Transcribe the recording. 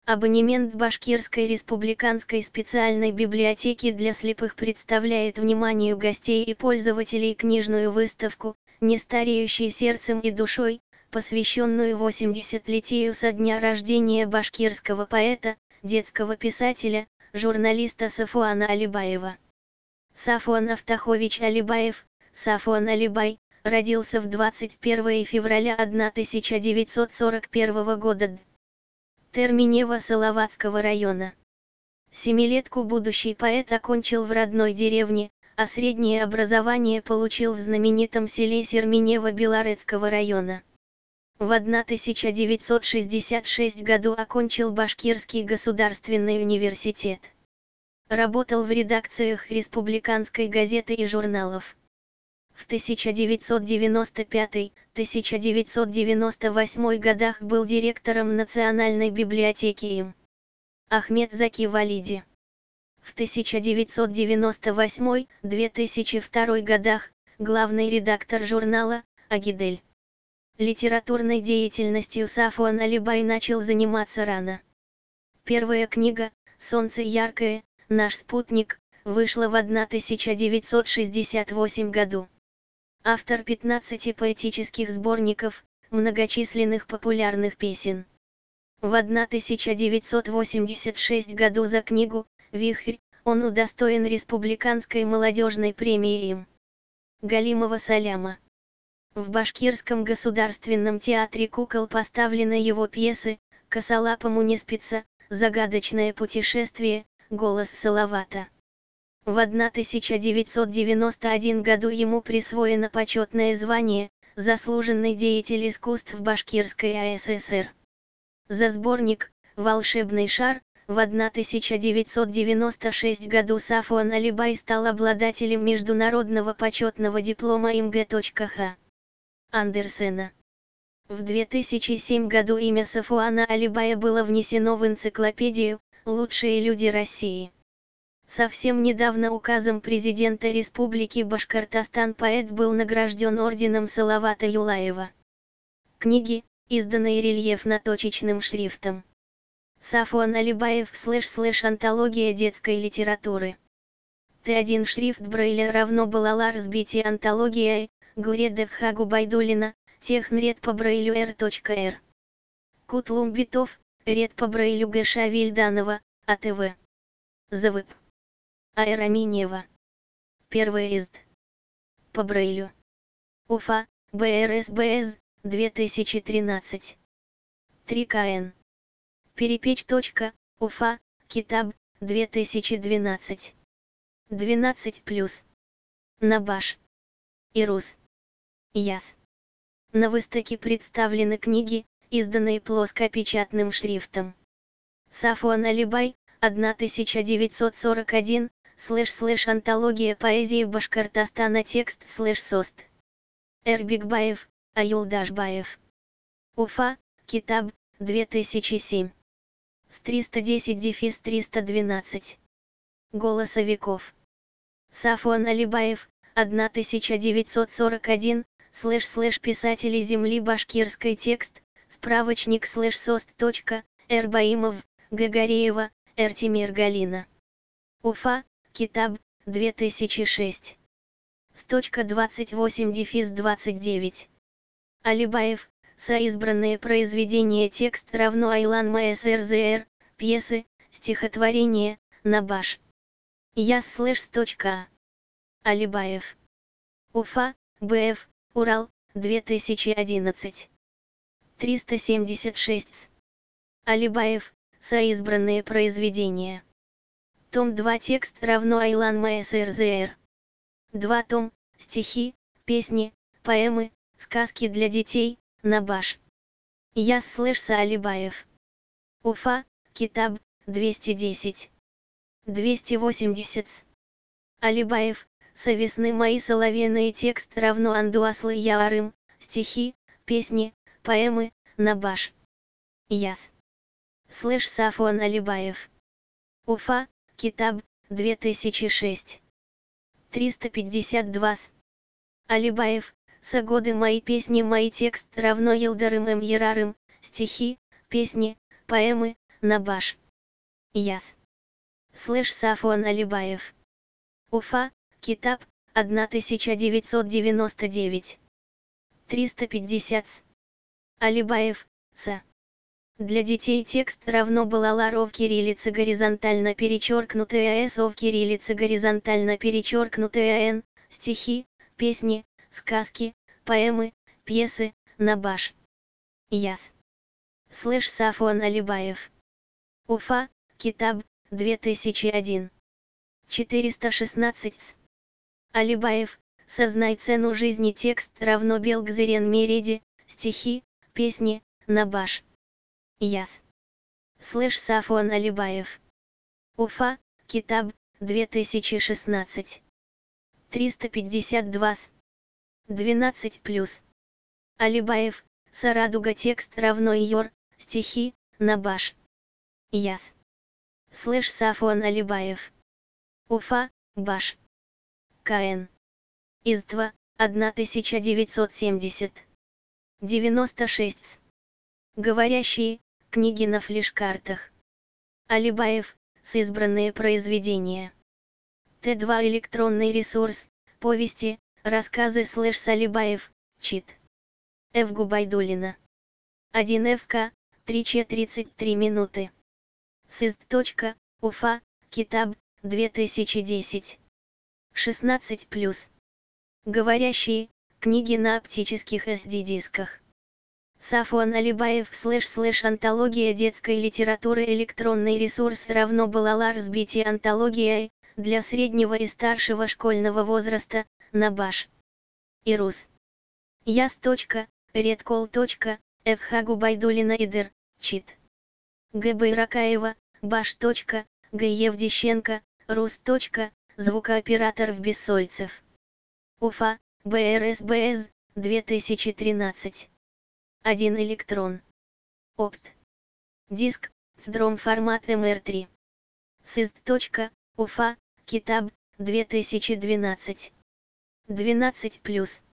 Абонемент Башкирской республиканской специальной библиотеки для слепых представляет вниманию гостей и пользователей книжную выставку «Не стареющий сердцем и душой», посвященную 80-летию со дня рождения башкирского поэта, детского писателя, журналиста Сафуана Алибаева. Сафуан Афтахович Алибаев, Сафуан Алибай, родился в 21 февраля 1941 года. Терминева Салаватского района. Семилетку будущий поэт окончил в родной деревне, а среднее образование получил в знаменитом селе Серменево Белорецкого района. В 1966 году окончил Башкирский государственный университет. Работал в редакциях республиканской газеты и журналов. В 1995-1998 годах был директором Национальной библиотеки им. Ахмед Заки Валиди. В 1998-2002 годах главный редактор журнала «Агидель». Литературной деятельностью Сафуан Алибай начал заниматься рано. Первая книга «Солнце яркое, наш спутник» вышла в 1968 году. Автор 15 поэтических сборников, многочисленных популярных песен. В 1986 году за книгу «Вихрь» он удостоен Республиканской молодежной премии им. Галимова Саляма. В Башкирском государственном театре кукол поставлены его пьесы «Косолапому не спится», «Загадочное путешествие», «Голос Салавата». В 1991 году ему присвоено почетное звание «Заслуженный деятель искусств Башкирской АССР». За сборник «Волшебный шар» в 1996 году Сафуан Алибай стал обладателем международного почетного диплома МГ.Х. Андерсена. В 2007 году имя Сафуана Алибая было внесено в энциклопедию «Лучшие люди России». Совсем недавно указом президента Республики Башкортостан поэт был награжден орденом Салавата Юлаева. Книги, изданные рельефно-точечным шрифтом. Сафуан Алибаев / антология детской литературы. Т1 шрифт Брайля равно Балала разбитие антология Глредевха Губайдулина, технред по Брайлю Р.Р. Кутлум Битов, ред по Брайлю Г.Ш. Вильданова, АТВ. ЗВП. Аэроминева. Первый изд. По Брайлю. Уфа, БРСБС, 2013. 3 КН. Перепечь. Уфа, Китаб, 2012. 12+. Набаш. Ирус. Яс. На выставке представлены книги, изданные плоскопечатным шрифтом. Сафуан Алибай, 1941, / антология поэзии Башкортостана текст / сост. Эрбикбаев, Аюлдашбаев. Уфа, Китаб, 2007. С 310-312. Голосовиков. Сафуан Алибаев, 1941, / писатели земли башкирской текст, справочник / сост. Эрбаимов, Гагареева, Эртимир Галина. Уфа, Китаб, 2006. С .28-29. Алибаев, соизбранные произведения текст равно Айлан МСРЗР, пьесы, стихотворения, Набаш. Яс / А. Алибаев. Уфа, БФ, Урал, 2011. 376. Алибаев, соизбранные произведения. Том 2 текст равно Айлан МСРЗР. 2 том, стихи, песни, поэмы, сказки для детей, Набаш. Яс / Алибаев. Уфа, Китаб, 210. 280. Алибаев, совестны мои соловьиные текст равно Андуаслы Яарым, стихи, песни, поэмы, Набаш. Яс / Сафуан Алибаев. Уфа, Китаб, 2006. 352. Алибаев, согоды мои песни мои текст равно Елдарым Ярарым, стихи, песни, поэмы, Набаш. Яс. Сафуан Алибаев. Уфа, Китаб, 1999. 350. Алибаев, С. Для детей текст равно балалар в кириллице горизонтально перечеркнутая с в кириллице горизонтально перечеркнутая н, стихи, песни, сказки, поэмы, пьесы, Набаш. Яс. Сафуан Алибаев. Уфа, Китаб, 2001. 416. Алибаев, сознай цену жизни текст равно Белгзырен Мереди, стихи, песни, Набаш. Яс. Сафуан Алибаев. Уфа, Китаб, 2016. 352. 12+. Алибаев, Сарадуга текст равно Йор, стихи, Набаш. Яс. Сафуан Алибаев. Уфа, Баш. КН. Издва, 1970. 96. Говорящие, книги на флеш-картах. Алибаев, с избранные произведения. Т2 электронный ресурс, повести, рассказы Алибаев, чит. Ф. Губайдуллина. 1 ФК, 3:33 минуты. Сизд. Уфа, Китаб, 2010. 16+. Говорящие, книги на оптических SD-дисках. Сафуан Алибаев / антология детской литературы электронный ресурс равно балалар сбитие антология для среднего и старшего школьного возраста, Набаш. Ирус. Яс. Редкол. ФХ Губайдуллина Идер, чит. Г. Байракаева, Баш. Г. Евдищенко, Рус. Звукооператор в Бессольцев. Уфа, БРСБС, 2013. 1 электрон. Опт. Диск, ЦДРОМ формат МР3. Сизд. Уфа, Китаб, 2012. 12+.